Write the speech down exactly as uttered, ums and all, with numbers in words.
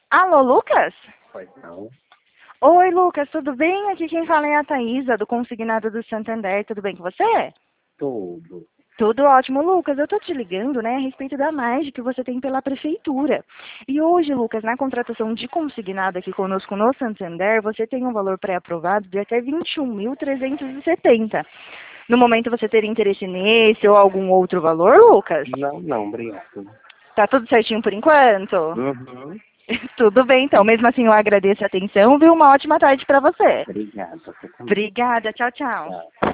Alô, Lucas? Pois não. Oi, Lucas, tudo bem? Aqui quem fala é a Thaisa, do Consignado do Santander. Tudo bem com você? Tudo. Tudo ótimo, Lucas. Eu tô te ligando, né, a respeito da margem que você tem pela prefeitura. E hoje, Lucas, na contratação de consignado aqui conosco no Santander, você tem um valor pré-aprovado de até vinte e um mil trezentos e setenta. No momento você teria interesse nesse ou algum outro valor, Lucas? Não, não, obrigado. Tá tudo certinho por enquanto? Uhum. Tudo bem, então. Mesmo assim, eu agradeço a atenção, viu? Uma ótima tarde para você. Obrigado. Você também. Obrigada. Tchau, tchau. Tchau.